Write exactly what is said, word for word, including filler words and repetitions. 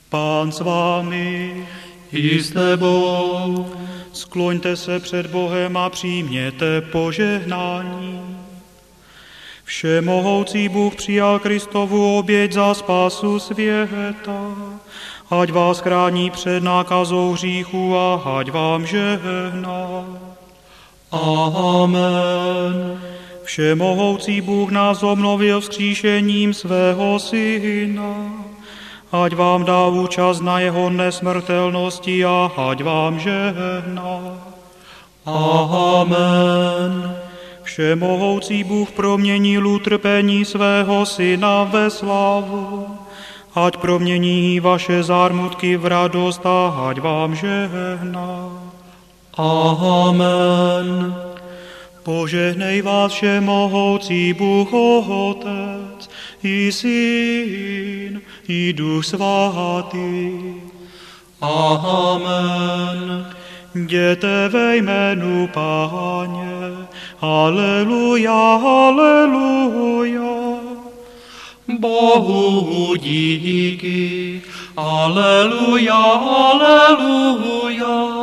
Pán s vámi, i s tebou. skloňte se před Bohem a přijměte požehnání. Všemohoucí Bůh přijal Kristovu oběť za spásu světa, ať vás chrání před nákazou hříchu a ať vám žehná. Amen. Všemohoucí Bůh nás obnovil vzkříšením svého Syna, ať vám dá účast na jeho nesmrtelnosti a ať vám žehná. Amen. Všemohoucí Bůh proměnil utrpení svého Syna ve slávu, ať promění vaše zármutky v radost a ať vám žehná. Amen. Požehnej vás všemohoucí Bůh Otec, i Syn, i Duch Svatý. Amen. Jděte ve jménu Páně, haleluja, haleluja. Bohu díky, aleluja, aleluja.